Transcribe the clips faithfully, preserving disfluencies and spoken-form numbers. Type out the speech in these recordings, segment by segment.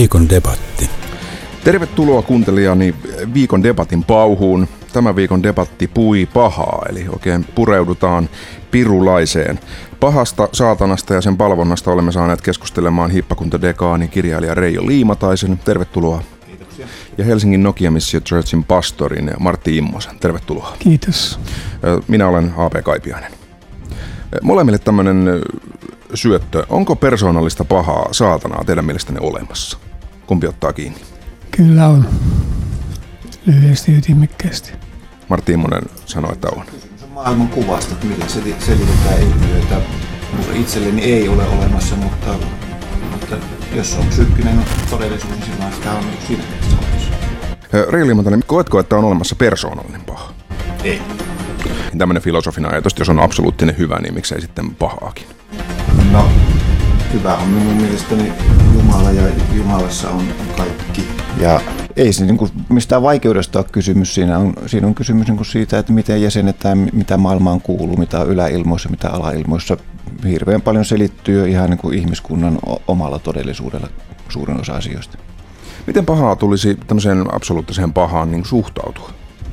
Viikon debatti. Tervetuloa kuuntelijani viikon debatin pauhuun. Tämän viikon debatti pui pahaa, eli oikein pureudutaan pirulaiseen. Pahasta, saatanasta ja sen palvonnasta olemme saaneet keskustelemaan hiippakuntadekaani kirjailija Reijo Liimataisen. Tervetuloa. Kiitoksia. Ja Helsingin Nokia Mission Churchin pastorin Martti Immosen. Tervetuloa. Kiitos. Minä olen A P Kaipiainen. Molemmille tämmöinen syöttö. Onko persoonallista pahaa saatanaa teidän mielestänne olemassa? Kumpi ottaa kiinni? Kyllä on. Lyhyesti ja ytimekkäästi. Martti Immonen sanoi, että on. Kysymys on maailman kuvasta, että millä selitetään ilmiöitä. Minulla itselleni ei ole olemassa, mutta, mutta jos on psyykkinen todellisuus, niin silloin sitä on siinä mielessä olemassa. Reijo Liimatainen, koetko, että on olemassa persoonallinen paha? Ei. Tämmöinen filosofinen ajatus, jos on absoluuttinen hyvä, niin miksei sitten pahaakin? No, hyvä on minun mielestäni Jumala ja Jumalassa on kaikki. Ja ei se niin kuin mistään vaikeudesta ole kysymys. Siinä on, siinä on kysymys niin kuin siitä, että miten jäsennetään, mitä maailmaan kuuluu, mitä on yläilmoissa, mitä alailmoissa. Hirveän paljon selittyy ihan niin kuin ihmiskunnan omalla todellisuudella suurin osa asioista. Miten pahaa tulisi tämmöiseen absoluuttiseen pahaan niin suhtautua?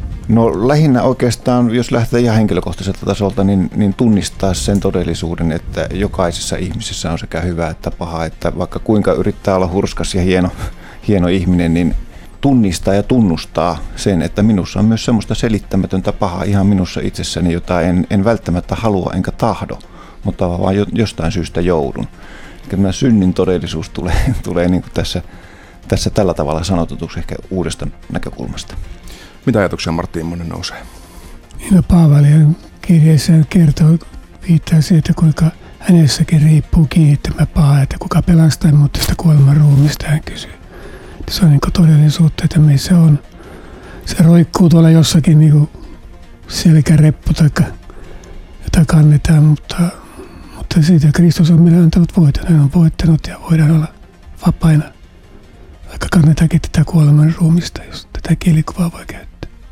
No lähinnä oikeastaan, jos lähtee ihan henkilökohtaiselta tasolta, niin, niin tunnistaa sen todellisuuden, että jokaisessa ihmisessä on sekä hyvä että paha, että vaikka kuinka yrittää olla hurskas ja hieno, hieno ihminen, niin tunnistaa ja tunnustaa sen, että minussa on myös semmoista selittämätöntä pahaa ihan minussa itsessäni, jota en, en välttämättä halua enkä tahdo, mutta vaan jostain syystä joudun. Eli tämä synnin todellisuus tulee, tulee niin kuin tässä, tässä tällä tavalla sanotutuksi ehkä uudesta näkökulmasta. Mitä ajatuksia Martti Immonen nousee? No, Paavalien kirjeessä kertoo, viittaa siihen, että kuinka hänessäkin riippuu kiinni tämä paha, että kuka pelastaa mut tästä kuoleman ruumista, hän kysyy. Se on niin todellisuutta, että meissä on. Se roikkuu tuolla jossakin niin selkäreppu tai jota kannetaan, mutta, mutta siitä Kristus on meille antanut voiton. Hän on voittanut ja voidaan olla vapaina, vaikka kannetaankin tätä kuoleman ruumista, jos tätä kielikuvaa voi käyttää.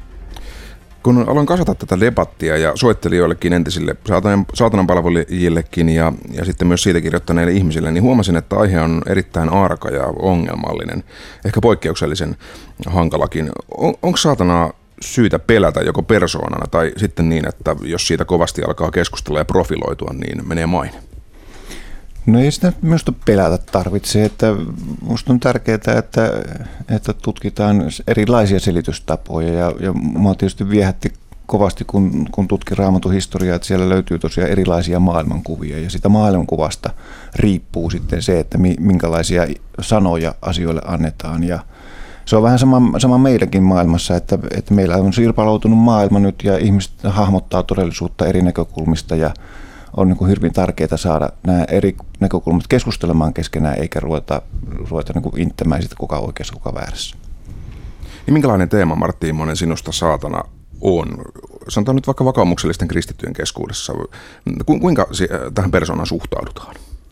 Kun aloin kasata tätä debattia ja soittelin joillekin entisille saatanan, saatanan palvelijillekin ja, ja sitten myös siitä kirjoittaneille ihmisille, niin huomasin, että aihe on erittäin arka ja ongelmallinen, ehkä poikkeuksellisen hankalakin. On, onko saatanaa syytä pelätä joko persoonana tai sitten niin, että jos siitä kovasti alkaa keskustella ja profiloitua, niin menee maine? No ei sitä minusta pelätä tarvitse, että minusta on tärkeää, että, että tutkitaan erilaisia selitystapoja ja, ja minua tietysti viehätti kovasti, kun, kun tutkin Raamatun historiaa, että siellä löytyy tosiaan erilaisia maailmankuvia ja sitä maailmankuvasta riippuu sitten se, että minkälaisia sanoja asioille annetaan ja se on vähän sama, sama meidänkin maailmassa, että, että meillä on sirpaloitunut maailma nyt ja ihmiset hahmottaa todellisuutta eri näkökulmista ja on niin kuin hyvin tärkeää saada nämä eri näkökulmat keskustelemaan keskenään, eikä ruveta, ruveta niin kuin inttämään siitä, kuka oikeassa, kuka väärässä. Niin minkälainen teema, Martti Immonen, sinusta saatana on? Sanotaan nyt vaikka vakaumuksellisten kristittyjen keskuudessa. Ku, kuinka tähän persoonaan suhtaudutaan?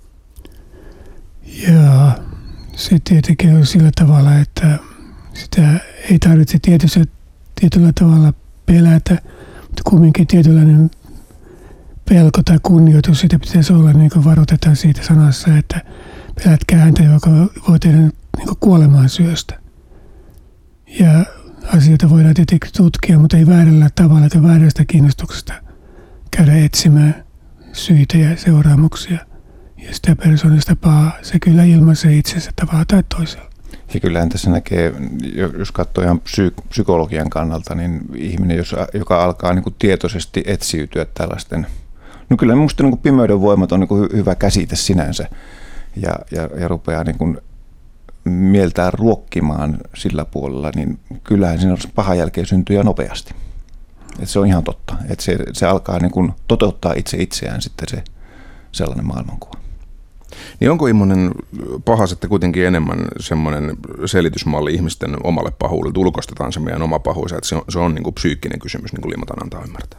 Jaa, se tietenkin on sillä tavalla, että sitä ei tarvitse tietysti, tietyllä tavalla pelätä, mutta kumminkin tietynlainen pelko tai kunnioitus, sitä pitäisi olla, niin kuin varoitetaan siitä sanassa, että pelätkää häntä, joka voi tehdä niin kuolemaan syöstä. Ja asioita voidaan tietenkin tutkia, mutta ei väärällä tavalla, että väärästä kiinnostuksesta käydä etsimään syitä ja seuraamuksia. Ja sitä persoonallista pahaa, se kyllä ilmaisee itsensä tavalla tai toisella. Ja kyllähän tässä näkee, jos katsoo ihan psy- psykologian kannalta, niin ihminen, joka alkaa niin kuin tietoisesti etsiytyä tällaisten. No kyllä minusta niin kuin pimeyden voimat on niin kuin hyvä käsite sinänsä ja, ja, ja rupeaa niin kuin mieltään ruokkimaan sillä puolella, niin kyllähän siinä pahan jälkeen syntyy nopeasti. Et se on ihan totta, että se, se alkaa niin kuin toteuttaa itse itseään sitten se sellainen maailmankuva. Niin onko Immonen paha sitten kuitenkin enemmän semmoinen selitysmalli ihmisten omalle pahuudelle? Ulkoistetaan se meidän oma pahuus, että se on, se on niin kuin psyykkinen kysymys, niin kuin Liimatainen antaa ymmärtää.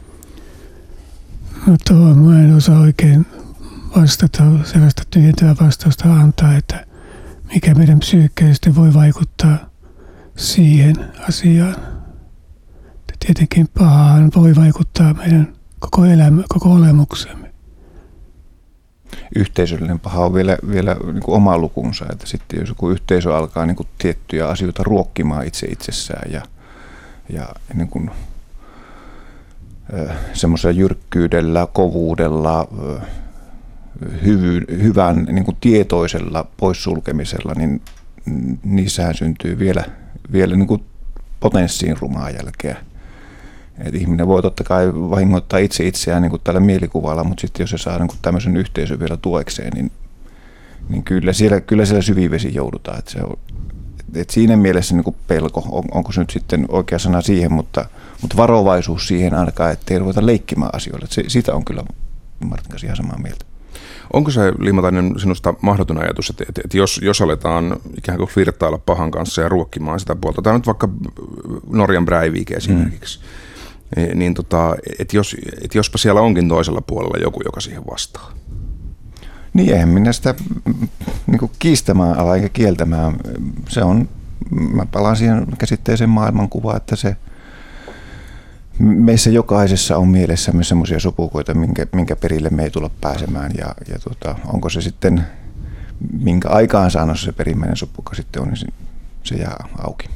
No tuohon mä en osaa oikein vastata, sellaista tyhjentävää vastausta antaa, että mikä meidän psyykkeisesti voi vaikuttaa siihen asiaan. Tietenkin pahaan voi vaikuttaa meidän koko elämä, koko olemuksemme. yhteisöllinen paha on vielä, vielä niin kuin oma lukunsa, että sitten jos joku yhteisö alkaa niin kuin tiettyjä asioita ruokkimaan itse itsessään ja, ja niin kuin, semmoisella jyrkkyydellä, kovuudella, hyvy, hyvän niin kuin tietoisella poissulkemisella, niin niissähän syntyy vielä, vielä niin kuin potenssiin rumaa jälkeä. Et ihminen voi totta kai vahingoittaa itse itseään niin kuin tällä mielikuvalla, mutta sitten jos se saa niin kuin tämmöisen yhteisön vielä tuekseen, niin, niin kyllä, siellä, kyllä siellä syvivesi joudutaan. Et se on, et siinä mielessä niin kuin pelko, on, onko se nyt sitten oikea sana siihen, mutta, mutta varovaisuus siihen ainakaan, ettei ruveta leikkimään asioilla. Se, siitä on kyllä Martin kanssa ihan samaa mieltä. Onko se, Liimatainen, sinusta mahdoton ajatus, että, että, että jos, jos aletaan ikään kuin flirttailla pahan kanssa ja ruokkimaan sitä puolta, tai nyt vaikka Norjan Breivik esimerkiksi, mm. niin, niin tota, että jos, että jospa siellä onkin toisella puolella joku, joka siihen vastaa. Niin eihän minä sitä niin kuin kiistämään ala eikä kieltämään. Se on, mä palaan siihen käsitteeseen maailmankuvaan, että se meissä jokaisessa on mielessämme semmoisia sopukoita, minkä, minkä perille me ei tulla pääsemään. Ja, ja tota, onko se sitten, minkä aikaansaannossa se perimmäinen sopuka sitten on, niin se, se jää auki.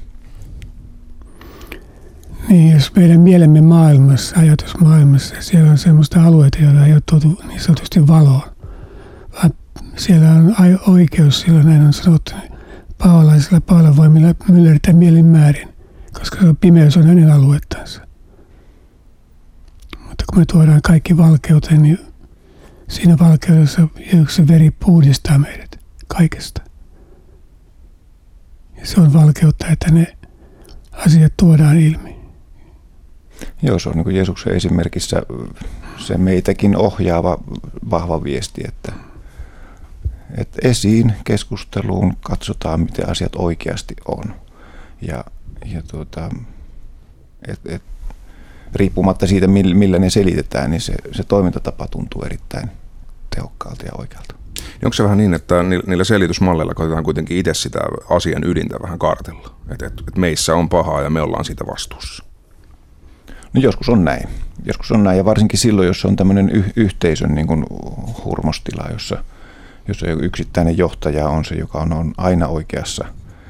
Niin, jos meidän mielemme maailmassa, ajatusmaailmassa, siellä on semmoista alueita, joilla ei ole tuotu niin sanotusti valoa. Vaan siellä on oikeus, silloin näin on sanottu, paolaisilla Paavalla voimilla myllertää mielin määrin, koska pimeys on hänen aluettansa. Mutta kun me tuodaan kaikki valkeuteen, niin siinä valkeudessa yksi veri puhdistaa meidät kaikesta. Ja se on valkeutta, että ne asiat tuodaan ilmi. Joo, se on niin kuin Jeesuksen esimerkissä se meitäkin ohjaava vahva viesti, että, että esiin keskusteluun katsotaan, miten asiat oikeasti on. Ja, ja tuota, et, et, riippumatta siitä, millä ne selitetään, niin se, se toimintatapa tuntuu erittäin tehokkaalta ja oikealta. Niin onko se vähän niin, että niillä selitysmalleilla koitetaan kuitenkin itse sitä asian ydintä vähän kartella? Että et, et meissä on pahaa ja me ollaan siitä vastuussa. No joskus on näin. Joskus on näin, ja varsinkin silloin, jos on tämmöinen y- yhteisön niin kuin hurmostila, jossa, jossa yksittäinen johtaja on se, joka on, on aina oikeassa.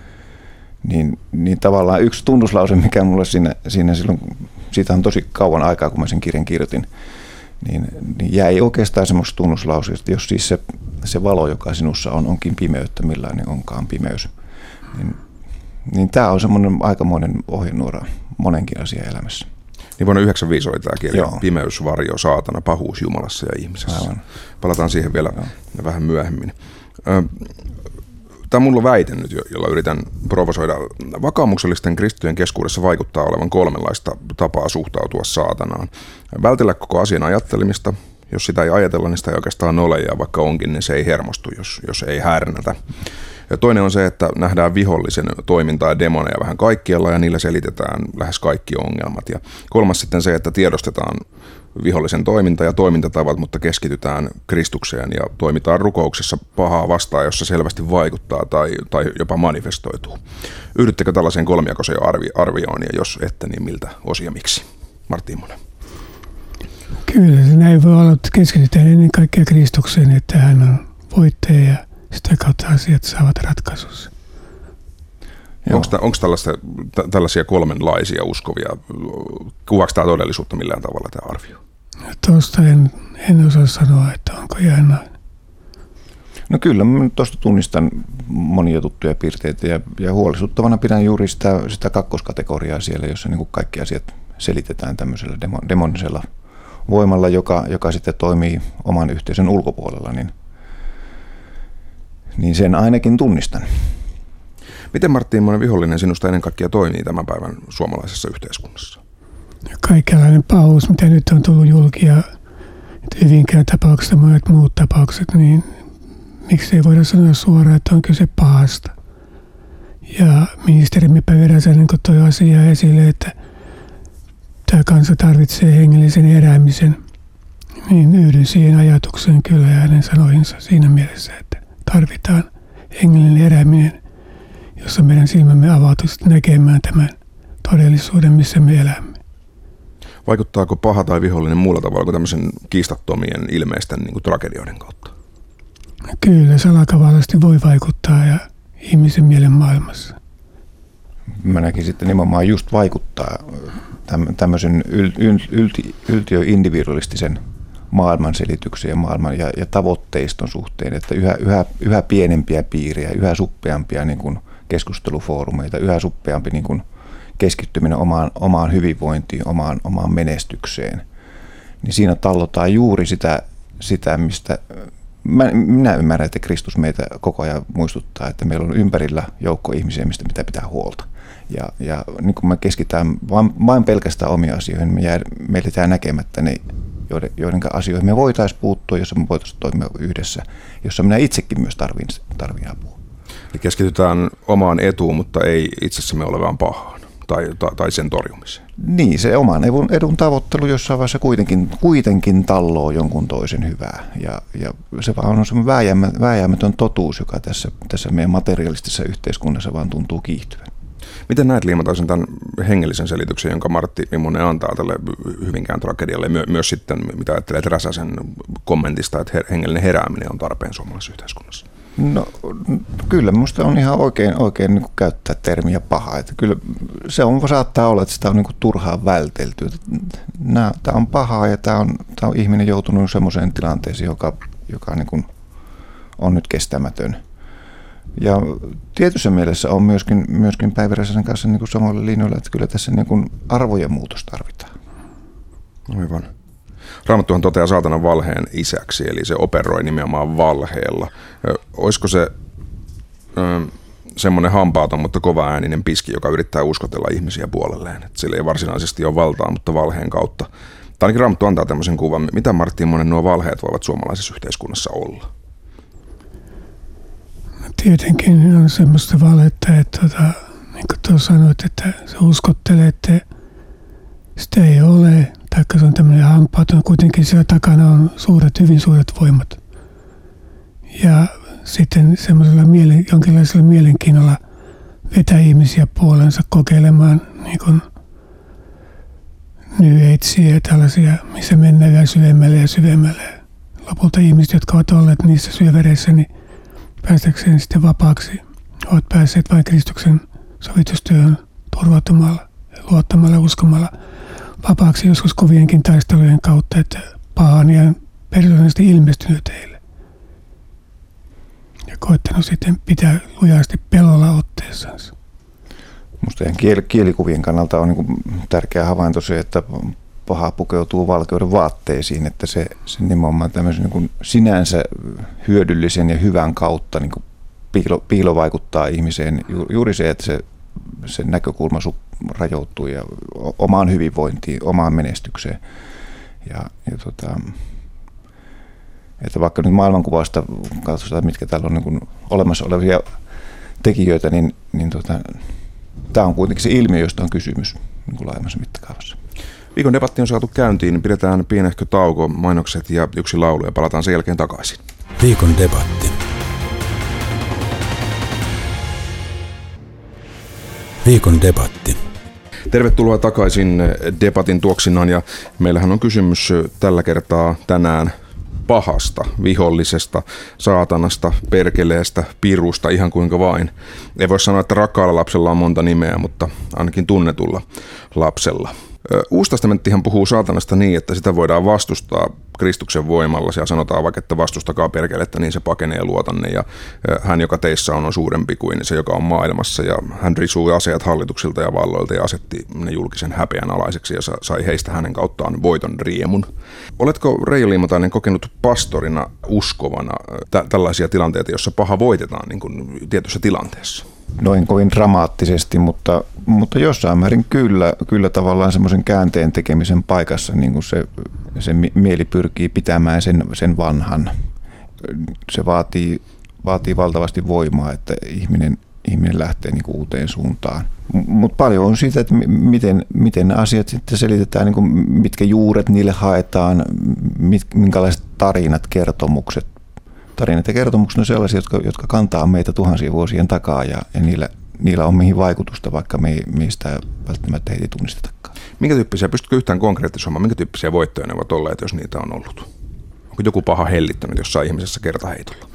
Niin, niin tavallaan yksi tunnuslause, mikä mulle siinä, siinä silloin, siitä on tosi kauan aikaa, kun mä sen kirjan kirjoitin, niin, niin jäi oikeastaan semmoista tunnuslauseesta, että jos siis se, se valo, joka sinussa on, onkin pimeyttä, millainen onkaan pimeys, niin, niin tämä on semmoinen aikamoinen ohjenuora monenkin asian elämässä. Niin vuonna yhdeksänkymmentäviisi oli tämä kirja, Joo. Pimeys, varjo, saatana, pahuus Jumalassa ja ihmisessä. Aivan. Palataan siihen vielä Joo. vähän myöhemmin. Tämä on mulla väite nyt, jolla yritän provosoida. Vakaumuksellisten kristittyjen keskuudessa vaikuttaa olevan kolmenlaista tapaa suhtautua saatanaan. Vältellä koko asian ajattelemista. Jos sitä ei ajatella, niin sitä ei oikeastaan ole, ja vaikka onkin, niin se ei hermostu, jos, jos ei härnätä. Ja toinen on se, että nähdään vihollisen toimintaa ja demoneja vähän kaikkialla, ja niillä selitetään lähes kaikki ongelmat. Ja kolmas sitten se, että tiedostetaan vihollisen toiminta ja toimintatavat, mutta keskitytään Kristukseen ja toimitaan rukouksessa pahaa vastaan, jossa selvästi vaikuttaa tai, tai jopa manifestoituu. Yhdyttekö tällaiseen kolmijakoiseen arvi, arvioon, ja jos ette, niin miltä osia miksi? Martti Immonen. Kyllä, se näin voi olla, että keskitytään ennen kaikkea Kristukseen, että hän on voittaja ja sitä kautta asiat saavat ratkaisussa. Onko tällaisia kolmenlaisia uskovia, kuvaako tämä todellisuutta millään tavalla tämä arvio? Tuosta en, en osaa sanoa, että onko ihan näin. No kyllä, tuosta tunnistan monia tuttuja piirteitä ja, ja huolestuttavana pidän juuri sitä, sitä kakkoskategoriaa siellä, jossa niin kuin kaikki asiat selitetään tämmöisellä demon, demonisella voimalla, joka, joka sitten toimii oman yhteisön ulkopuolella, niin, niin sen ainakin tunnistan. Miten Martti Immonen vihollinen sinusta ennen kaikkea toimii tämän päivän suomalaisessa yhteiskunnassa? Kaikenlainen pahuus, mitä nyt on tullut julki ja Hyvinkään tapauksessa ja monet muut tapaukset, niin miksi ei voida sanoa suoraan, että on kyse pahasta. Ja ministeri Mepä Veräsänen toi asiaa esille, että tämä kansa tarvitsee hengellisen eräämisen, niin yhdyn siihen ajatukseen kyllä ja hänen sanoihinsa siinä mielessä, että tarvitaan hengellinen erääminen, jossa meidän silmämme avautuisi näkemään tämän todellisuuden, missä me elämme. Vaikuttaako paha tai vihollinen muulla tavalla kuin tämmöisen kiistattomien ilmeisten niin kuin tragedioiden kautta? Kyllä, salakavallasti voi vaikuttaa ja ihmisen mielen maailmassa. Mä näkisin, että nimenomaan just vaikuttaa tämmöisen yl, yl, ylti, yltiöindividualistisen maailmanselityksen ja maailman ja, ja tavoitteiston suhteen, että yhä, yhä, yhä pienempiä piirejä, yhä suppeampia niin kuin keskustelufoorumeita, yhä suppeampi niin kuin keskittyminen omaan, omaan hyvinvointiin, omaan, omaan menestykseen, niin siinä tallotaan juuri sitä, sitä mistä mä, minä ymmärrän, että Kristus meitä koko ajan muistuttaa, että meillä on ympärillä joukko ihmisiä, mistä pitää pitää huolta. Ja, ja niin kun me keskitytään vain, vain pelkästään omia asioihin, me jää, meille jää näkemättä ne, joiden, joiden asioihin me voitaisiin puuttua, jossa me voitaisiin toimia yhdessä, jossa minä itsekin myös tarvin, tarvin apua. Eli keskitytään omaan etuun, mutta ei itsessämme olevaan pahaan tai, tai, tai sen torjumiseen. Niin, se oman edun, edun tavoittelu jossain vaiheessa kuitenkin, kuitenkin talloo jonkun toisen hyvää. Ja, ja se vaan on semmoinen vääjäämä, vääjäämätön totuus, joka tässä, tässä meidän materialistisessa yhteiskunnassa vaan tuntuu kiihtyvän. Miten näet, Liimataisen, tämän hengellisen selityksen, jonka Martti Immonen antaa tälle Hyvinkään tragedialle, My- myös sitten, mitä ajattelet Räsäsen kommentista, että hengellinen herääminen on tarpeen suomalaisessa yhteiskunnassa? No kyllä, minusta on ihan oikein, oikein niin kuin käyttää termiä paha. Että kyllä se on, saattaa olla, että sitä on niin kuin turhaan vältelty. Nämä, tämä on pahaa ja tämä on, tämä on ihminen joutunut semmoiseen tilanteeseen, joka, joka niin kuin on nyt kestämätön. Ja tietyssä mielessä on myöskin, myöskin Päivi Räsäsen kanssa niin kuin samoilla linjoilla, että kyllä tässä niin kuin arvojen muutos tarvitaan. Aivan. Raamattuhan toteaa saatanan valheen isäksi, eli se operoi nimenomaan valheella. Olisiko se ö, semmoinen hampaaton, mutta kovaääninen piski, joka yrittää uskotella ihmisiä puolelleen? Että sillä ei varsinaisesti ole valtaa, mutta valheen kautta. Tai ainakin Raamattu antaa tämmöisen kuvan. Mitä, Martti Immonen, nuo valheet voivat suomalaisessa yhteiskunnassa olla? Tietenkin on semmoista valhetta, että tota, niin kuin tuossa sanoit, että sä uskottelet, että sitä ei ole, taikka se on tämmöinen hampaaton, kuitenkin siellä takana on suuret, hyvin suuret voimat. Ja sitten semmoisella mielen, jonkinlaisella mielenkiinnolla vetää ihmisiä puolensa kokeilemaan niin kuin New Agea ja tällaisia, missä mennään vielä syvemmälle ja syvemmälle. Lopulta ihmiset, jotka ovat olleet niissä syövereissä, niin päästäkseen sitten vapaaksi, ovat päässeet vain Kristuksen sovitustyöhön turvautumalla, luottamalla ja uskomalla vapaaksi joskus kovienkin taistelujen kautta, että paha on ihan persoonallisesti ilmestynyt heille. Ja koettanut sitten pitää lujasti pelolla otteessansa. Minusta ihan kiel- kielikuvien kannalta on niin kuin tärkeä havainto se, että paha pukeutuu valkeuden vaatteisiin, että se, se nimenomaan tämmöisen niin kuin sinänsä hyödyllisen ja hyvän kautta niin kuin piilo, piilo vaikuttaa ihmiseen. Ju, juuri se, että se, se näkökulma rajoittuu ja omaan hyvinvointiin, omaan menestykseen. Ja, ja tota, että vaikka nyt maailmankuvasta katsotaan, mitkä täällä on niin kuin olemassa olevia tekijöitä, niin, niin tota, tämä on kuitenkin se ilmiö, josta on kysymys niin kuin laajemmassa mittakaavassa. Viikon debatti on saatu käyntiin, niin pidetään pienehkö tauko, mainokset ja yksi laulu ja palataan sen jälkeen takaisin. Viikon debatti. Viikon debatti. Tervetuloa takaisin debatin tuoksinaan ja meillähän on kysymys tällä kertaa tänään pahasta, vihollisesta, saatanasta, perkeleestä, pirusta, ihan kuinka vain. Ei voi sanoa, että rakkaalla lapsella on monta nimeä, mutta ainakin tunnetulla lapsella. Uusi testamenttihan puhuu saatanasta niin, että sitä voidaan vastustaa Kristuksen voimalla. Siellä sanotaan vaikka, että vastustakaa perkelettä, niin se pakenee luotanne. Ja hän, joka teissä on, on suurempi kuin se, joka on maailmassa. Ja hän risui aseet hallituksilta ja valloilta ja asetti ne julkisen häpeän alaiseksi ja sai heistä hänen kauttaan voiton riemun. Oletko, Reijo Liimatainen, kokenut pastorina uskovana tä- tällaisia tilanteita, jossa paha voitetaan niin kuin tietyssä tilanteessa? Noin kovin dramaattisesti, mutta, mutta jossain määrin kyllä, kyllä tavallaan semmoisen käänteen tekemisen paikassa niin kuin se, se mieli pyrkii pitämään sen, sen vanhan. Se vaatii, vaatii valtavasti voimaa, että ihminen, ihminen lähtee niin kuin uuteen suuntaan. Mutta paljon on siitä, että miten, miten asiat sitten selitetään, niin kuin mitkä juuret niille haetaan, mit, minkälaiset tarinat, kertomukset. Tarinat ja kertomukset on sellaisia, jotka, jotka kantaa meitä tuhansien vuosien takaa ja, ja niillä, niillä on mihin vaikutusta, vaikka me ei, meistä välttämättä heitä tunnistetakaan. Minkä tyyppisiä, pystytkö yhtään konkreettisomaan, minkä tyyppisiä voittoja ne ovat olleet, jos niitä on ollut? Onko joku paha hellittänyt jossain ihmisessä kertaheitolla?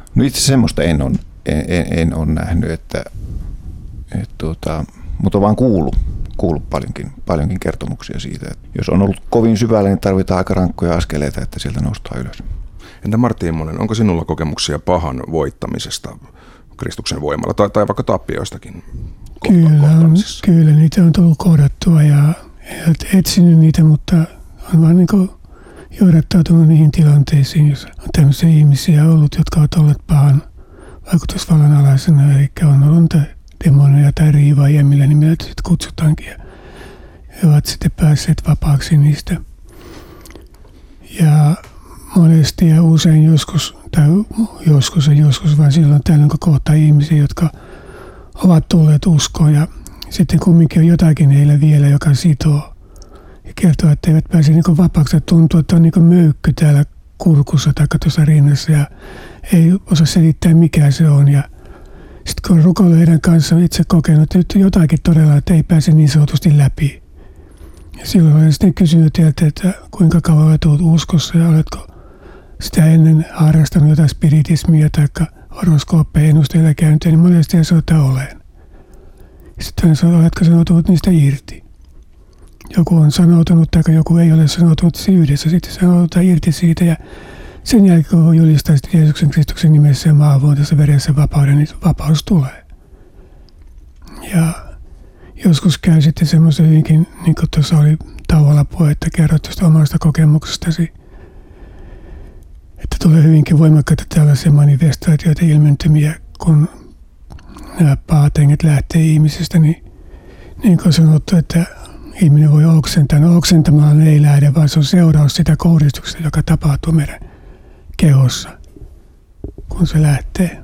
No itse semmoista en ole, en, en, en ole nähnyt, että, että tuota, mutta on vaan kuullut, kuullut paljonkin, paljonkin kertomuksia siitä. Että jos on ollut kovin syvällä, niin tarvitaan aika rankkoja askeleita, että sieltä noustaan ylös. Entä Martti Immonen, onko sinulla kokemuksia pahan voittamisesta Kristuksen voimalla tai, tai vaikka tappioistakin kyllä, on, kyllä, niitä on tullut kohdattua ja etsinyt niitä, mutta on vaan niin kuin johdattautunut niihin tilanteisiin, jos on tämmöisiä ihmisiä ollut, jotka ovat olleet pahan vaikutusvallan alaisena, eli on ollut demoneja tai riivaajia, millä nimellä sitten kutsutaankin, ja he ovat sitten päässeet vapaaksi niistä. Ja monesti ja usein joskus, tai joskus ja joskus, vaan silloin tällöin kohtaa ihmisiä, jotka ovat tulleet uskoon, ja sitten kumminkin on jotakin heillä vielä, joka sitoo. Ja kertoo, että eivät pääse niin vapaaksi. Tuntuu, että on niin möykky täällä kurkussa tai tuossa rinnassa ja ei osaa selittää, mikä se on. Ja sitten kun on rukoillut heidän kanssaan, itse kokenut, että jotakin todella, että ei pääse niin sanotusti läpi. Ja silloin olen sitten kysynyt teiltä, että kuinka kauan olet ollut uskossa ja oletko sitä ennen harrastanut jotain spiritismia tai horoskooppeja ennusteilla käyntiä, niin monesti hän sanoo, että olen. Ja sitten hän sanoo, oletko sanoutunut niistä irti. Joku on sanoutunut tai joku ei ole sanoutunut yhdessä. Sitten sanotaan irti siitä ja sen jälkeen kun julistaa Jeesuksen Kristuksen nimessä ja maavuotessa veressä vapauden, niin vapaus tulee. Ja joskus käy sitten semmoisen hyvinkin, niin kuin tuossa oli tauolla puhe, että kerrot tuosta omasta kokemuksestasi, että tulee hyvinkin voimakkaita tällaisia manifestaatioita, ilmentymiä, kun nämä pahat henget lähtee ihmisistä, niin, niin kuin sanottu, että ihminen voi oksentaa. No oksentamalla ei lähde, vaan se on seuraus sitä kohdistuksesta, joka tapahtuu meidän kehossa, kun se lähtee.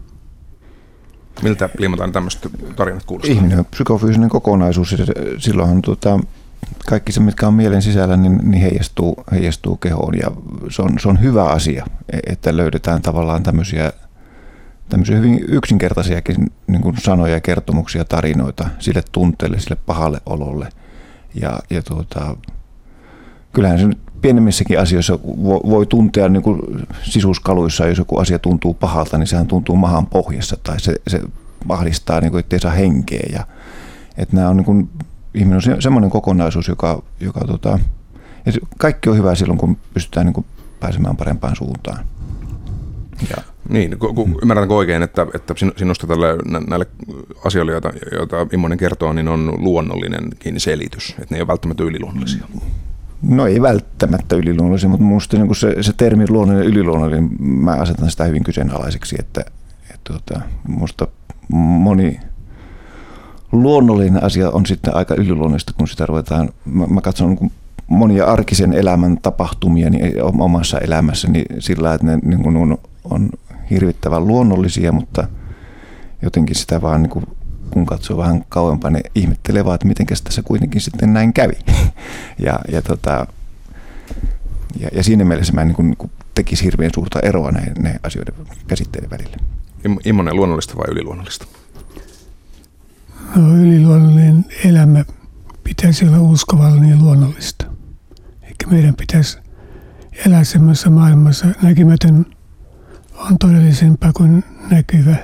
Miltä liimataan tämmöiset tarinat kuulostaa? Ihminen on psykofyysinen kokonaisuus. Silloinhan tuota, kaikki se, mitkä on mielen sisällä, niin, niin heijastuu, heijastuu kehoon. Ja se on, se on hyvä asia, että löydetään tavallaan tämmöisiä, tämmöisiä hyvin yksinkertaisiakin niin kuin sanoja ja kertomuksia, tarinoita sille tunteelle, sille pahalle ololle. Ja, ja tuota, kyllähän se nyt pienemmissäkin asioissa voi, voi tuntea niin kuin sisuskaluissa, jos joku asia tuntuu pahalta, niin sehän tuntuu mahan pohjassa tai se, se ahdistaa, niin kuin, ettei saa henkeä. Ja, että nämä on niin kuin, ihminen on se, semmoinen kokonaisuus, joka, joka tota, ja se, kaikki on hyvä silloin, kun pystytään niin kuin pääsemään parempaan suuntaan. Ja. Niin, kun, ymmärrätkö oikein, että, että sinusta tälle, näille asioille, joita, joita Immonen kertoo, niin on luonnollinenkin selitys, että ne ei ole välttämättä yliluonnollisia? No ei välttämättä yliluonnollisia, mutta minusta niin se, se termi luonnollinen ja yliluonnollinen, mä asetan sitä hyvin kyseenalaiseksi, että, että, että minusta moni luonnollinen asia on sitten aika yliluonnollista, kun sitä ruvetaan, mä, mä katson niin monia arkisen elämän tapahtumia niin omassa elämässäni sillä, että ne niin kuin on, on hirvittävän luonnollisia, mutta jotenkin sitä vaan, niin kuin, kun katsoo vähän kauempaa, ne ihmettelee vaan, että miten tässä kuitenkin sitten näin kävi. ja, ja, tota, ja, ja siinä mielessä mä niin kuin, niin kuin tekisi hirveän suurta eroa näiden, näiden asioiden käsitteiden välillä. Immonen, luonnollista vai yliluonnollista? No, yliluonnollinen elämä pitäisi olla uskovallinen ja luonnollista. Eikä meidän pitäisi elää semmoisessa maailmassa. Näkymätön on todellisempaa kuin näkyvä.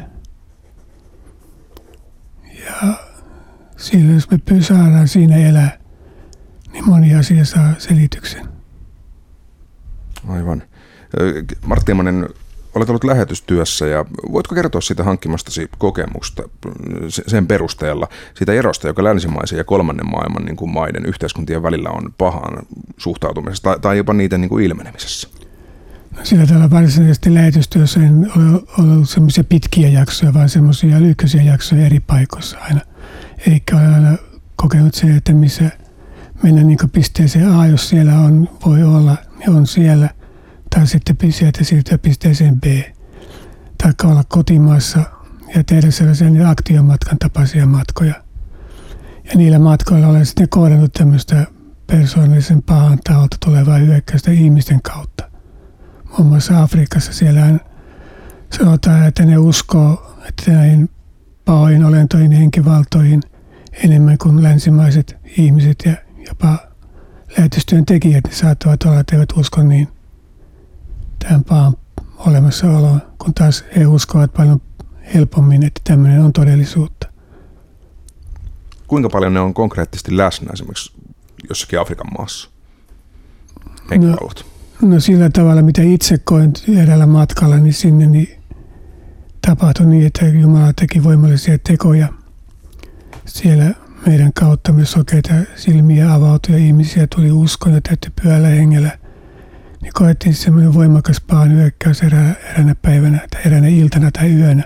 Ja silloin, jos me saadaan siinä elää, niin moni asia saa selityksen. Aivan. Martti Immonen, olet ollut lähetystyössä ja voitko kertoa siitä hankkimastasi kokemusta sen perusteella, siitä erosta, joka länsimaisen ja kolmannen maailman niin kuin maiden yhteiskuntien välillä on pahan suhtautumisessa tai, tai jopa niiden niin kuin ilmenemisessä? No, sillä tavalla varsinaisesti lähetystyössä en ole ollut semmoisia pitkiä jaksoja, vaan semmoisia lyhkäisiä jaksoja eri paikoissa aina. Eikä ole aina kokenut se, että missä mennä niin kuin pisteeseen A, jos siellä on, voi olla, niin on siellä. Tai sitten sieltä siirtyä pisteeseen B. Tai olla kotimaassa ja tehdä sellaisia niin aktiomatkan tapaisia matkoja. Ja niillä matkoilla olen sitten kohdannut tämmöistä persoonallisen pahan taholta tulevaa hyökkäystä ihmisten kautta. Muun muassa Afrikassa siellähän sanotaan, että ne uskoo, että näihin pahoihin olentoihin, henkivaltoihin enemmän kuin länsimaiset ihmiset ja jopa lähetystyön tekijät niin saattavat olla, että eivät usko niin tämän pahan olemassaoloon, kun taas he uskovat paljon helpommin, että tämmöinen on todellisuutta. Kuinka paljon ne on konkreettisesti läsnä esimerkiksi jossakin Afrikan maassa? No, no sillä tavalla, mitä itse koin eräällä matkalla, niin sinne niin tapahtui niin, että Jumala teki voimallisia tekoja. Siellä meidän kautta myös sokeita silmiä avautui ja ihmisiä tuli uskon ja täytyy pyhällä hengellä. Niin koettiin semmoinen voimakas pahan hyökkäys erä, eräänä päivänä tai eräänä iltana tai yönä.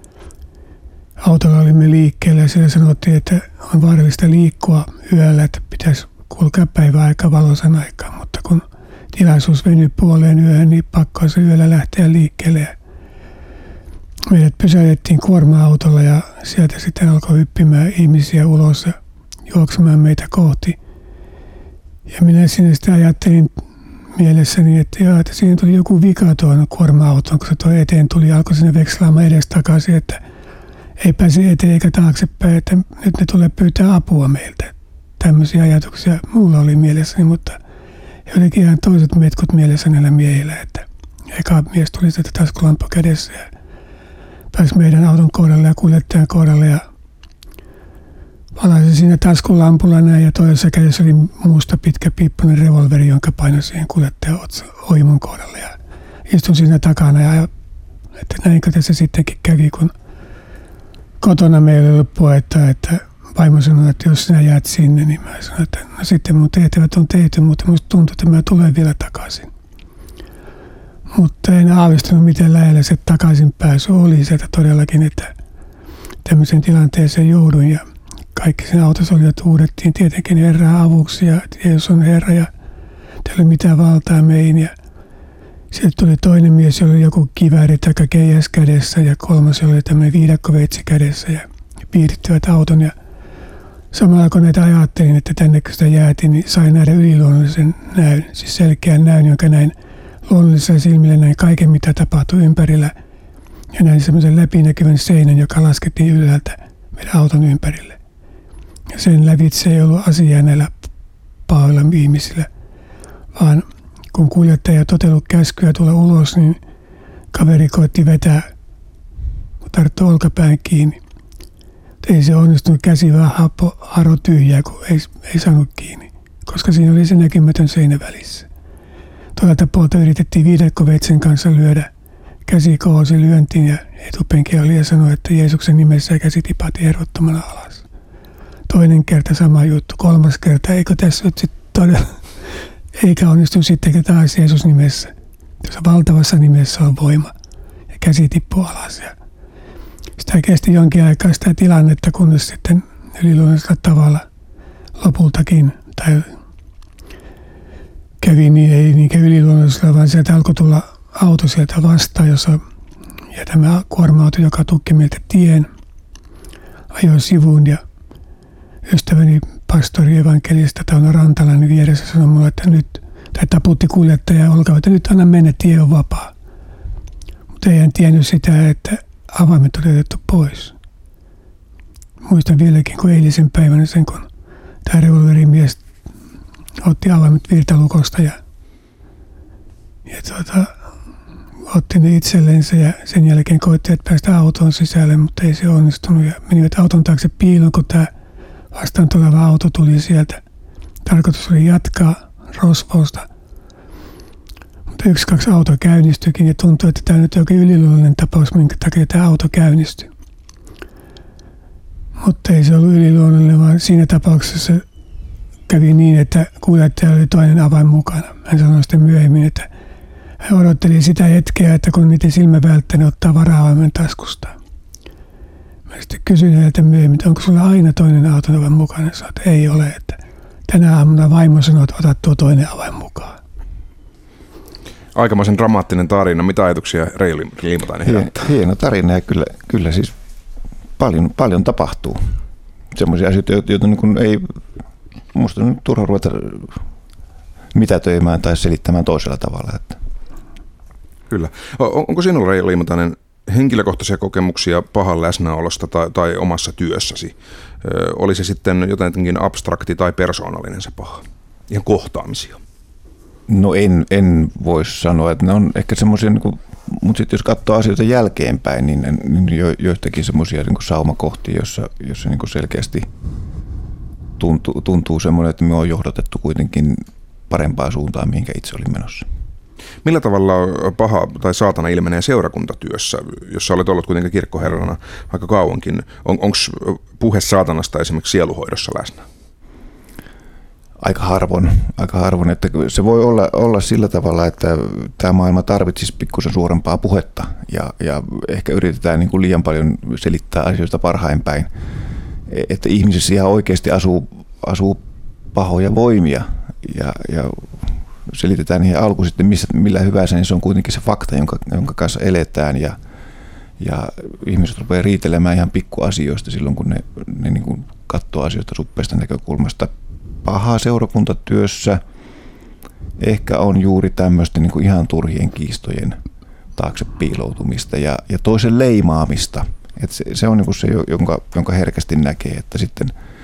Autolla olimme liikkeellä ja siellä sanottiin, että on vaarallista liikkua yöllä, että pitäisi kulkea päiväaika valoisan aikaan, mutta kun tilaisuus venyi puoleen yöhön, niin pakko se yöllä lähteä liikkeelle. Meidät pysäytettiin kuorma-autolla ja sieltä sitten alkoi hyppimään ihmisiä ulos ja juoksemaan meitä kohti. Ja minä sinne sitten ajattelin mielessäni, että, joo, että siinä tuli joku vika tuon kuorma-auton, kun se tuo eteen tuli, alkoi sinne vekslaamaan edestakaisin, että ei pääse eteen eikä taaksepäin, että nyt ne tulee pyytää apua meiltä. Tämmöisiä ajatuksia mulla oli mielessäni, mutta jotenkin ihan toiset metkut mielessä näillä miehillä, että eka mies tuli sieltä taskulamppu kädessä ja pääsi meidän auton kohdalle ja kuljettajan kohdalle ja valaisi siinä taskulampulla näin ja toisessa kädessä oli muusta pitkä piippunen revolveri, jonka painoi siihen kuljettajan oimon kohdalle ja istun siinä takana ja että näinkö tässä sittenkin kävi, kun kotona meillä oli puhetta, että vaimo sanoi, että jos sinä jäät sinne, niin mä sanoin, että no sitten mun tehtävät on tehty, mutta musta tuntuu, että mä tulen vielä takaisin. Mutta en aavistanut, miten lähellä se takaisin pääsy oli sieltä todellakin, että tämmöiseen tilanteeseen jouduin ja kaikki sen autossa oli, että huudettiin tietenkin Herraa avuksi ja Jeesus on Herra ja teillä ei ole mitään valtaa meihin. Ja sieltä tuli toinen mies, jolla oli joku kivääri tai keijäs kädessä ja kolmas, jolla oli tämmöinen viidakkoveitsi kädessä ja piirittivät auton ja samalla kun näitä ajattelin, että tänne kun sitä jäätiin, niin sain nähdä yliluonnollisen näyn, siis selkeän näyn, jonka näin luonnollisella silmillä näin kaiken, mitä tapahtui ympärillä ja näin semmoisen läpinäkyvän seinän, joka laskettiin ylhäältä meidän auton ympärille. Ja sen lävitse ei ollut asiaa näillä pahoilla ihmisillä, vaan kun kuljettaja totellut käskyä tulla ulos, niin kaveri koitti vetää, tarttui olkapään kiinni. Ei se onnistunut, käsi vähän haro tyhjää, kun ei, ei saanut kiinni, koska siinä oli se näkymätön seinä välissä. Toiselta puolta yritettiin viidakkoveitsen kanssa lyödä. Käsi kohosi lyöntiin ja etupenki oli ja sanoi, että Jeesuksen nimessä ja käsi tipahti hervottomana alas. Toinen kerta sama juttu, kolmas kerta, eikö tässä nyt sitten todella, eikä onnistu sittenkin taas Jeesus nimessä. Tässä valtavassa nimessä on voima ja käsi tippuu alas. Ja sitä kesti jonkin aikaa sitä tilannetta, kunnes sitten yliluonnollisella tavalla lopultakin, tai kävi niin, ei niinkään yliluonnollisella, vaan sieltä alkoi tulla auto sieltä vastaan, jossa, ja tämä kuorma-auto, joka tukki meiltä tien, ajoi sivuun ja ystäväni pastori evankelista Tauno Rantalainen vieressä sanoi mulle, että nyt, tai taputti kuljettaja olkaa, että nyt anna mennä, tie on vapaa. Mutta ei hän tiennyt sitä, että avaimet oli otettu pois. Muistan vieläkin, kun eilisen päivänä sen, kun tämä revolverimies otti avaimet virtalukosta ja, ja tuota, otti ne itsellensä ja sen jälkeen koitti, että päästä autoon sisälle, mutta ei se onnistunut ja menivät auton taakse piiloon, kun tämä vastaan tuleva auto tuli sieltä. Tarkoitus oli jatkaa rosvousta. Mutta yksi, kaksi auto käynnistyikin ja tuntui, että tämä nyt on oikein yliluonnollinen tapaus, minkä takia tämä auto käynnistyi. Mutta ei se ollut yliluonnollinen, vaan siinä tapauksessa kävi niin, että kuljettaja oli toinen avain mukana. Hän sanoi sitten myöhemmin, että hän odotteli sitä hetkeä, että kun niitä silmä välttää, niin ottaa vara-avaimen taskustaan. Mä sitten kysyin häneltä myöhemmin, että onko sulla aina toinen auton avain mukana? Hän sanoi, että ei ole, että tänä aamuna vaimo sanoi, että ota tuo toinen avain mukaan. Aikamoisen dramaattinen tarina. Mitä ajatuksia Reijo Liimatainen herättää? Hieno tarina ja kyllä, kyllä siis paljon, paljon tapahtuu. Sellaisia asioita, joita niin ei musta on turha ruveta mitätöimään tai selittämään toisella tavalla. Että. Kyllä. Onko sinulla, Reijo Liimatainen, henkilökohtaisia kokemuksia pahan läsnäolosta tai, tai omassa työssäsi? Ö, oli se sitten jotenkin abstrakti tai persoonallinen se paha? Ihan kohtaamisia. No en, en voi sanoa, että ne on ehkä semmoisia niin Mutta sitten jos katsoo asioita jälkeenpäin, niin, niin jo, joistakin semmoisia niin saumakohtia, jossa, jossa niin selkeästi tuntuu, tuntuu semmoinen, että me on johdatettu kuitenkin parempaan suuntaan, mihinkä itse olin menossa. Millä tavalla paha tai saatana ilmenee seurakuntatyössä, jossa olet ollut kuitenkin kirkkoherrana aika kauankin? On, onko puhe saatanasta esimerkiksi sieluhoidossa läsnä? Aika harvoin, aika harvoin, että se voi olla, olla sillä tavalla, että tämä maailma tarvitsisi pikkusen suurempaa puhetta ja, ja ehkä yritetään niin kuin liian paljon selittää asioista parhain päin, että ihmisissä ihan oikeasti asuu, asuu pahoja voimia ja, ja selitetään niihin alkuun sitten missä, millä hyvänsä, niin se on kuitenkin se fakta, jonka, jonka kanssa eletään ja, ja ihmiset rupeaa riitelemään ihan pikkuasioista silloin, kun ne, ne niin kuin katsoo asioita suppeasta näkökulmasta. Paha seurakuntatyössä ehkä on juuri tämmöistä niin kuin ihan turhien kiistojen taakse piiloutumista ja, ja toisen leimaamista. Et se, se on niin kuin se, jonka, jonka herkästi näkee, että sitten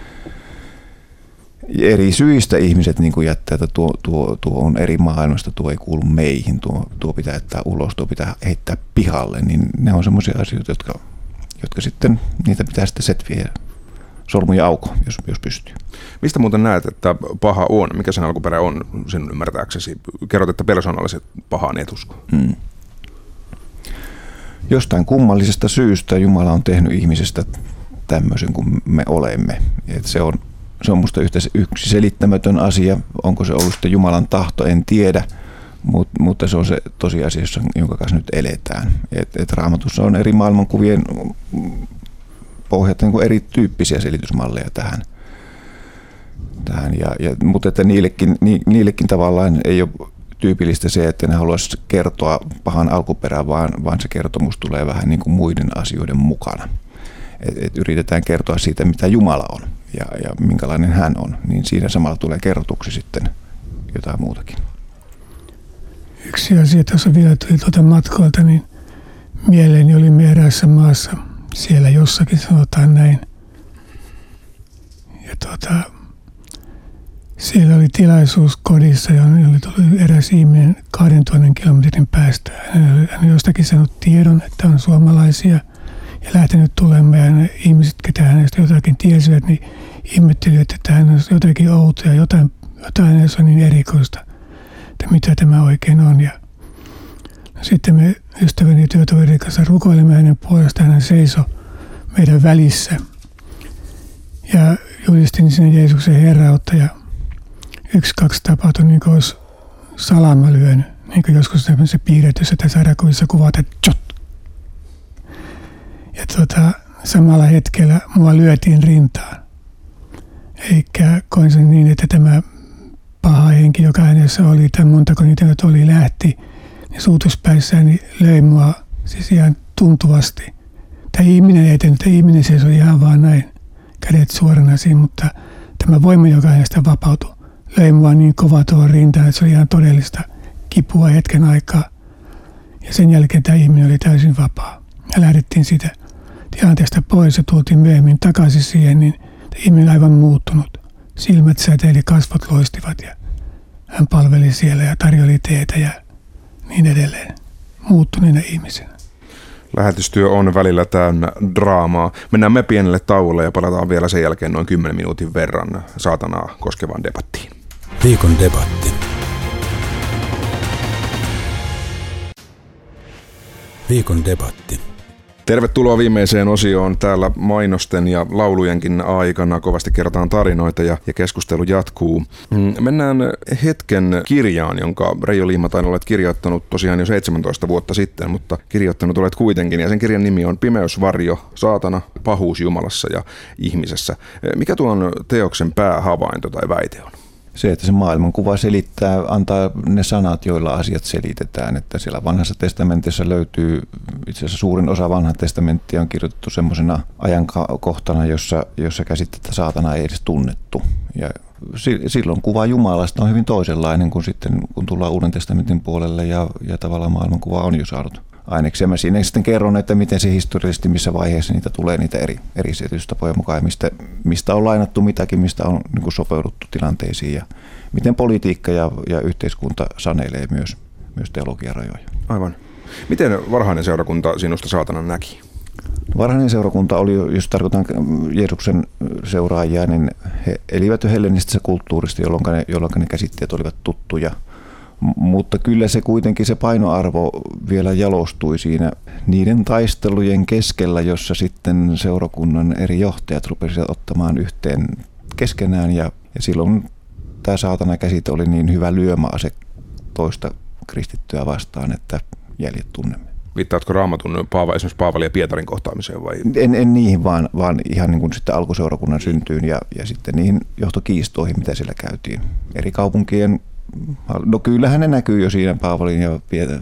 eri syistä ihmiset niin kuin jättää, että tuo, tuo, tuo on eri maailmasta, tuo ei kuulu meihin, tuo, tuo pitää jättää ulos, tuo pitää heittää pihalle, niin ne on semmoisia asioita, jotka, jotka sitten, niitä pitää sitten setviä sormuja auko, jos, jos pystyy. Mistä muuten näet, että paha on? Mikä sen alkuperä on sinun ymmärtääksesi? Kerrot, että persoonalliset pahaan et usko. Hmm. Jostain kummallisesta syystä Jumala on tehnyt ihmisestä tämmöisen kuin me olemme. Et se on, se on musta yksi selittämätön asia. Onko se ollut sitten Jumalan tahto, en tiedä. Mut, mutta se on se tosiasia, jonka kanssa nyt eletään. Et, et Raamatussa on eri maailmankuvien pohjata niin kuin erityyppisiä selitysmalleja tähän. tähän. Ja, ja, mutta että niillekin, ni, niillekin tavallaan ei ole tyypillistä se, että ne haluaisi kertoa pahan alkuperää, vaan, vaan se kertomus tulee vähän niin kuin muiden asioiden mukana. Et, et yritetään kertoa siitä, mitä Jumala on ja, ja minkälainen hän on, niin siinä samalla tulee kerrotuksi sitten jotain muutakin. Yksi asia tuossa vielä tuli tuota matkoilta, niin mieleeni oli me eräässä maassa. Siellä jossakin sanotaan näin. Ja tuota, siellä oli tilaisuus kodissa, johon oli tullut eräs ihminen kahdentuhannen kilometrin päästä. Hän oli, hän oli jostakin saanut tiedon, että on suomalaisia ja lähtenyt tulemaan. Ja ne ihmiset, ketä hänestä jotakin tiesivät, niin ihmettelivät, että hän on jotakin outoa ja jotain, jotain hänessä on niin erikoista, että mitä tämä oikein on. Ja sitten me ystäväni ja työtoverin kanssa rukoilimme hänen puolestaan, hän seisoi meidän välissä ja julistin sinne Jeesuksen herrautta ja yksi, kaksi tapahtui niin kuin olisi salama lyönyt, niin kuin joskus tämmöisessä piirretyssä tai sarjakuvissa kuvataan, että tjot. Ja tuota, samalla hetkellä mua lyötiin rintaan. Eikä koin sen niin, että tämä paha henki, joka hänessä oli, tai montako niitä nyt oli, lähti, niin suutuspäissään niin löi mua siis ihan tuntuvasti. Tämä ihminen ei tehnyt, tämä ihminen seisoi ihan vaan näin, kädet suorana siinä, mutta tämä voima, joka hänestä vapautui, löi mua niin kova tuohon rintaan, että se oli ihan todellista kipua hetken aikaa. Ja sen jälkeen tämä ihminen oli täysin vapaa. Ja lähdettiin siitä tilanteesta pois ja tultiin myöhemmin takaisin siihen, niin tämä ihminen oli aivan muuttunut. Silmät säteili, kasvot loistivat ja hän palveli siellä ja tarjoli teetä ja niin edelleen. Muuttuneena ihmisenä. Lähetystyö on välillä täynnä draamaa. Mennään me pienelle tauolle ja palataan vielä sen jälkeen noin kymmenen minuutin verran saatanaa koskevaan debattiin. Viikon debatti. Viikon debatti. Tervetuloa viimeiseen osioon. Täällä mainosten ja laulujenkin aikana kovasti kerrotaan tarinoita ja, ja keskustelu jatkuu. Mennään hetken kirjaan, jonka Reijo Liimatain olet kirjoittanut tosiaan jo seitsemäntoista vuotta sitten, mutta kirjoittanut olet kuitenkin. Ja sen kirjan nimi on Pimeysvarjo, saatana, pahuus Jumalassa ja ihmisessä. Mikä tuon teoksen päähavainto tai väite on? Se, että se maailmankuva selittää, antaa ne sanat, joilla asiat selitetään. Että siellä vanhassa testamentissa löytyy, itse asiassa suurin osa vanhaa testamenttia on kirjoitettu semmoisena ajankohtana, jossa, jossa käsitettä saatana ei edes tunnettu. Ja silloin kuva Jumalasta on hyvin toisenlainen kuin sitten, kun tullaan Uuden testamentin puolelle ja, ja tavallaan maailmankuva on jo saanut aineksi. Ja mä siinä sitten kerron, että miten se historiallisesti, missä vaiheessa niitä tulee niitä eri, eri selitystapoja mukaan, mistä, mistä on lainattu mitäkin, mistä on niin kuin sopeuduttu tilanteisiin ja miten politiikka ja, ja yhteiskunta sanelee myös, myös teologian rajoja. Aivan. Miten varhainen seurakunta sinusta saatanan näki? Varhainen seurakunta oli, jos tarkoitan Jeesuksen seuraajia, niin he elivät jo hellenistisessä kulttuurista, jolloin ne, jolloin ne käsitteet olivat tuttuja. Mutta kyllä se kuitenkin se painoarvo vielä jalostui siinä niiden taistelujen keskellä, jossa sitten seurakunnan eri johtajat rupesivat ottamaan yhteen keskenään. Ja, ja silloin tämä saatana käsite oli niin hyvä lyömäase toista kristittyä vastaan, että jäljet tunnemme. Viittaatko Raamatun Paava, esimerkiksi Paavali ja Pietarin kohtaamiseen vai? En, en niihin, vaan, vaan ihan niin kuin sitten alkuseurakunnan syntyyn ja, ja sitten niihin johtokiistoihin, mitä siellä käytiin. Eri kaupunkien, no kyllähän ne näkyy jo siinä Paavalin ja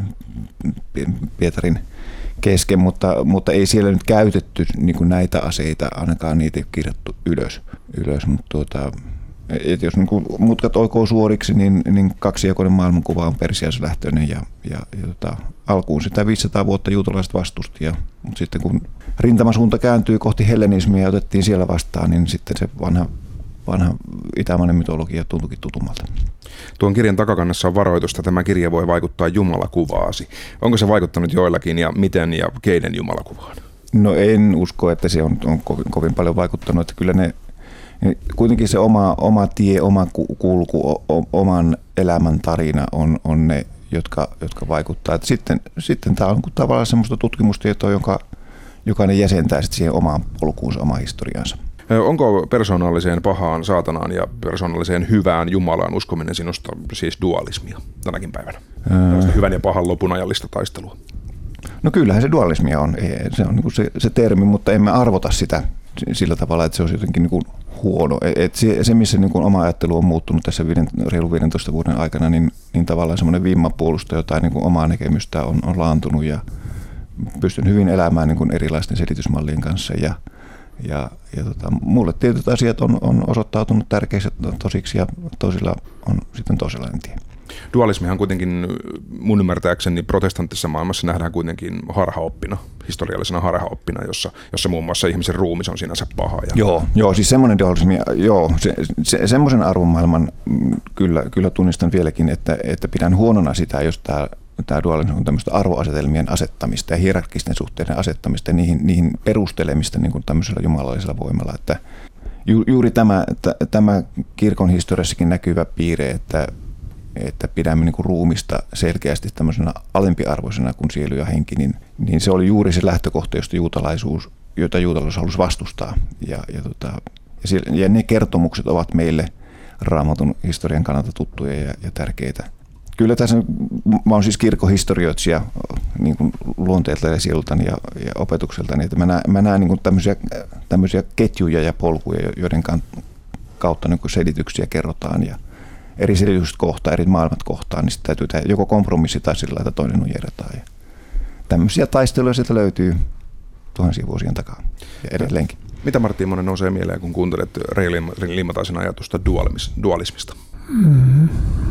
Pietarin kesken, mutta, mutta ei siellä nyt käytetty niin kuin näitä aseita, ainakaan niitä ei ole kirjattu ylös. ylös mutta tuota, et jos niin kuin mutkat oikoo suoriksi, niin, niin kaksijakoinen maailmankuva on persialaislähtöinen ja, ja, ja tota, alkuun sitä viisisataa vuotta juutalaiset vastusti, ja, mutta sitten kun rintamasuunta kääntyi kohti hellenismia ja otettiin siellä vastaan, niin sitten se vanha, vanha itämainen mytologia tuntuikin tutummalta. Tuon kirjan takakannessa on varoitus, että tämä kirja voi vaikuttaa jumalakuvaasi. Onko se vaikuttanut joillakin ja miten ja keiden jumalakuvaan? No en usko, että se on, on kovin, kovin paljon vaikuttanut, että kyllä ne kuitenkin se oma, oma tie, oma kulku, o, oman elämän tarina on, on ne, jotka, jotka vaikuttaa. Et sitten, sitten tämä on tavallaan semmoista tutkimustietoa, joka jokainen jäsentää sitten siihen omaan polkuunsa, omaan historiansa. Onko persoonalliseen pahaan saatanaan ja persoonalliseen hyvään Jumalaan uskominen sinusta siis dualismia tänäkin päivänä? Tällaista hyvän ja pahan lopun ajallista taistelua. No kyllähän se dualismia on. Se on niin kuin se, se termi, mutta emme arvota sitä sillä tavalla, että se on jotenkin niin kuin huono. Et se, se, missä niin kuin oma ajattelu on muuttunut tässä viiden, reilu viidentoista vuoden aikana, niin, niin tavallaan semmoinen viimapuolusta jotain niin kuin omaa näkemystä on, on laantunut ja pystyn hyvin elämään niin kuin erilaisten selitysmallien kanssa. Ja, ja, ja tota, mulle tietyt asiat on, on osoittautunut tärkeiksi tosiksi ja toisilla on sitten toisenlainen tie. Dualismihan kuitenkin mun ymmärtääkseni protestanttisessa maailmassa nähdään kuitenkin harhaoppina, historiallisena harhaoppina, jossa, jossa muun muassa ihmisen ruumis on sinänsä paha. Ja... Joo, joo, siis semmoinen dualismi, joo, se, se, semmoisen arvomaailman kyllä, kyllä tunnistan vieläkin, että, että pidän huonona sitä, jos tämä Tämä dualismi on tämmöistä arvoasetelmien asettamista ja hierarkkisten suhteiden asettamista ja niihin, niihin perustelemista niin kuin tämmöisellä jumalallisella voimalla. Että ju, juuri tämä, t- tämä kirkon historiassakin näkyvä piirre, että, että pidämme niin kuin ruumista selkeästi tämmöisenä alempiarvoisena kuin sielu ja henki, niin, niin se oli juuri se lähtökohta, josta juutalaisuus, jota juutalaisuus halusi vastustaa. Ja, ja, tota, ja, siellä, ja ne kertomukset ovat meille Raamatun historian kannalta tuttuja ja, ja tärkeitä. Kyllä tässä, mä oon siis kirkkohistorioitsija niin kuin luonteelta ja sielultani ja, ja opetukseltani, että mä näen, mä näen niin kuin tämmöisiä, tämmöisiä ketjuja ja polkuja, joiden kautta niin kuin selityksiä kerrotaan ja eri selitykset kohtaan, eri maailmat kohtaan, niin sitten täytyy tehdä joko kompromissi tai sillä lailla, että toinen nujerretaan. Ja tämmöisiä taisteluja sieltä löytyy tuhansien vuosien takaa ja edelleenkin. Mitä Martti Immonen nousee mieleen, kun kuuntelet Reijo Limataisen ajatusta dualismista? Mm.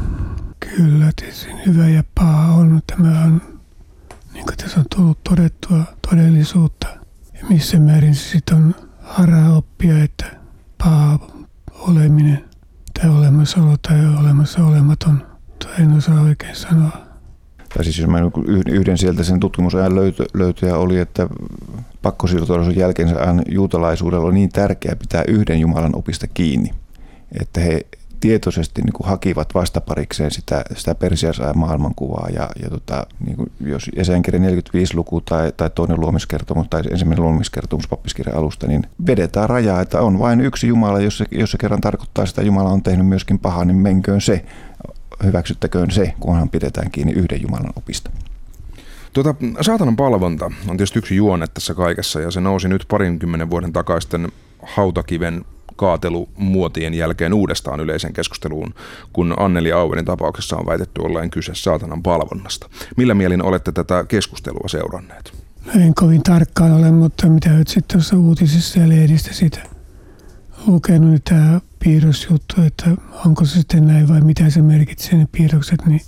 Kyllä, tietysti hyvä ja paha on. Tämä on, niin kuin tässä on tullut todettua, todellisuutta. Ja missä määrin se sitten on harhaoppia, että paha oleminen tai olemassaolo tai olemassa olematon. Tai en osaa oikein sanoa. Tai siis jos mä yhden sieltä sen tutkimusajan löytö, löytöjä oli, että pakkosiirtolaisuuden jälkeensä juutalaisuudella on niin tärkeää pitää yhden Jumalan opista kiinni, että he tietoisesti niin kuin hakivat vastaparikseen sitä, sitä persialaisen maailmankuvaa. Ja, ja tota, niin kuin jos Jesajan-kirjan neljäkymmentäviisi luku tai, tai toinen luomiskertomus tai ensimmäinen luomiskertomus pappiskirjan alusta, niin vedetään rajaa, että on vain yksi Jumala, jos se, jos se kerran tarkoittaa sitä, Jumala on tehnyt myöskin pahaa, niin menköön se, hyväksyttäköön se, kunhan pidetään kiinni yhden Jumalan opista. Tuota, saatanan palvonta on tietysti yksi juone tässä kaikessa, ja se nousi nyt parinkymmenen vuoden takaisten hautakiven kaatelumuotien jälkeen uudestaan yleiseen keskusteluun, kun Anneli Auvenin tapauksessa on väitetty olleen kyse saatanan palvonnasta. Millä mielin olette tätä keskustelua seuranneet? En kovin tarkkaan ole, mutta mitä nyt sitten tuossa uutisissa ja lehdistä sitä lukenut, niin tämä piirrosjuttu, että onko se sitten näin vai mitä se merkitsee ne piirrokset, niin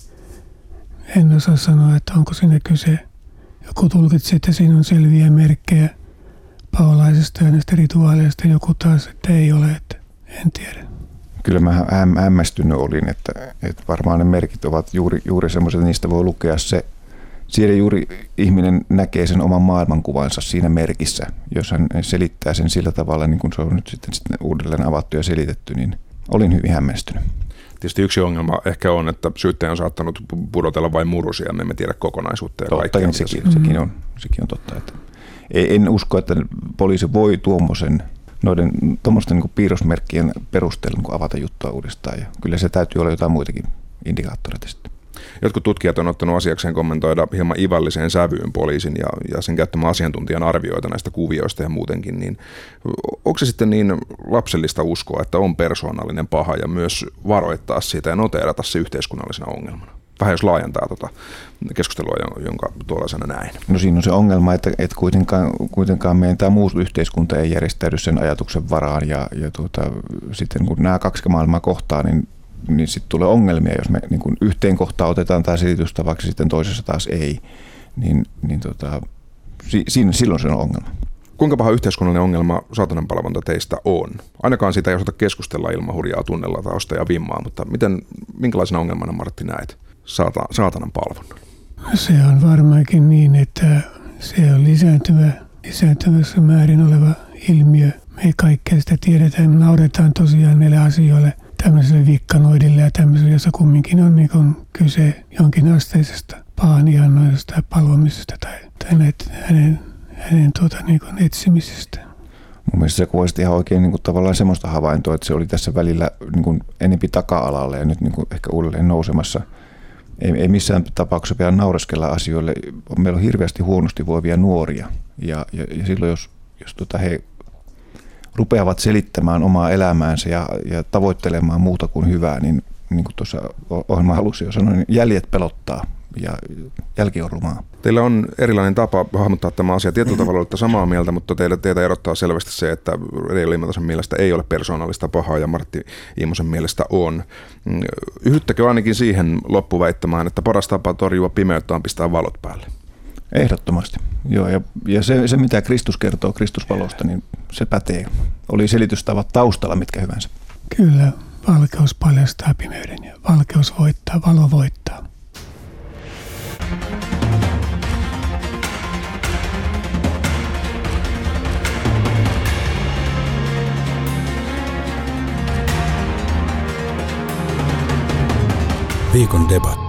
en osaa sanoa, että onko siinä kyse. Joku tulkitsee, että siinä on selviä merkkejä paolaisesta ja näistä rituaaleista, joku taas, että ei ole, että en tiedä. Kyllä mä hämmästynyt olin, että, että varmaan ne merkit ovat juuri, juuri semmoiset, että niistä voi lukea se, siellä juuri ihminen näkee sen oman maailmankuvansa siinä merkissä, jos hän selittää sen sillä tavalla, niin kuin se on nyt sitten, sitten uudelleen avattu ja selitetty, niin olin hyvin hämmästynyt. Tietysti yksi ongelma ehkä on, että syyttäjä on saattanut pudotella vain murusia, me emme tiedä kokonaisuutta ja totta, kaikkea. Niin sekin, sekin, on, sekin on totta. Että en usko, että poliisi voi tuommoisen noiden tuommoisten niin piirrosmerkkien perusteella niin avata juttua uudestaan. Ja kyllä se täytyy olla jotain muitakin indikaattoreita sitten. Jotkut tutkijat on ottanut asiakseen kommentoida hieman ivalliseen sävyyn poliisin ja, ja sen käyttämän asiantuntijan arvioita näistä kuvioista ja muutenkin. Niin, onko se sitten niin lapsellista uskoa, että on persoonallinen paha ja myös varoittaa siitä ja noteerata se yhteiskunnallisena ongelmana? Vähän jos laajentaa tuota keskustelua, jonka tuollaisena näin. No siinä on se ongelma, että, että kuitenkaan, kuitenkaan meidän tämä muu yhteiskunta ei järjestäydy sen ajatuksen varaan. Ja, ja tuota, sitten kun nämä kaksi maailmaa kohtaa, niin, niin sitten tulee ongelmia, jos me niin kun yhteen kohtaan otetaan tämä selitystä, vaikka sitten toisessa taas ei. Niin, niin tota, si, siinä, silloin se on ongelma. Kuinka paha yhteiskunnallinen ongelma saatananpalvonta teistä on? Ainakaan siitä ei osata keskustella ilman hurjaa tunnelatausta ja vimmaa, mutta miten, minkälaisena ongelmana, Martti, näet saata, saatanan palvonnan? Se on varmaankin niin, että se on lisääntyvä, lisääntyvässä määrin oleva ilmiö. Me kaikkea sitä tiedetään, me nauretaan tosiaan näille asioille, tämmöiselle vikkanoidille ja tämmöiselle, jossa kumminkin on niin kuin kyse jonkinasteisesta pahan ihannoisesta palvomisesta tai, tai näitä, hänen, hänen tuota, niin kuin etsimisestä. Mun mielestä se kuvasi ihan oikein niin kuin tavallaan semmoista havaintoa, että se oli tässä välillä niin kuin enempi taka-alalle ja nyt niin kuin ehkä uudelleen nousemassa. Ei, ei missään tapauksessa pidä naureskella asioille. Meillä on hirveästi huonosti voivia nuoria ja, ja, ja silloin jos, jos tota he rupeavat selittämään omaa elämäänsä ja, ja tavoittelemaan muuta kuin hyvää, niin niin kuin tuossa ohjelman alussa jo sanoin, niin jäljet pelottaa ja jälki on rumaa. Teillä on erilainen tapa hahmottaa tämä asia. Tietyllä tavalla olette samaa mieltä, mutta teille, teitä erottaa selvästi se, että Reijo Limnatasen mielestä ei ole persoonallista pahaa ja Martti Iimosen mielestä on. Yhdyttekö ainakin siihen loppuväittämään, että paras tapa torjua pimeyttä on pistää valot päälle? Ehdottomasti. Joo, ja, ja se, se, mitä Kristus kertoo Kristusvalosta, niin se pätee. Oli selitystavat taustalla mitkä hyvänsä. Kyllä, valkeus paljastaa pimeyden ja valkeus voittaa, valo voittaa. Viikon debatti.